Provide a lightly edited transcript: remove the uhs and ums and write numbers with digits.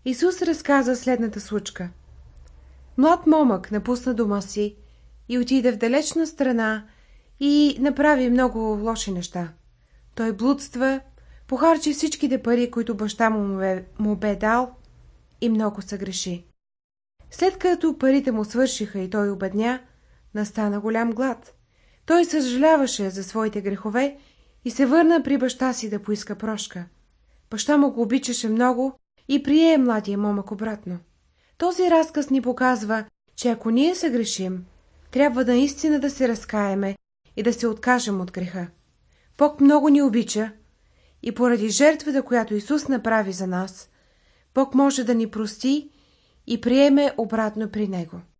Исус разказа следната случка. Млад момък напусна дома си и отиде в далечна страна и направи много лоши неща. Той блудства, похарчи всичките пари, които баща му бе дал, и много съгреши. След като парите му свършиха и той обедня, настана голям глад. Той съжаляваше за своите грехове и се върна при баща си да поиска прошка. Баща му го обичаше много и прие младия момък обратно. Този разказ ни показва, че ако ние съгрешим, трябва наистина да се разкаеме и да се откажем от греха. Бог много ни обича и поради жертвата, която Исус направи за нас, Бог може да ни прости и приеме обратно при Него.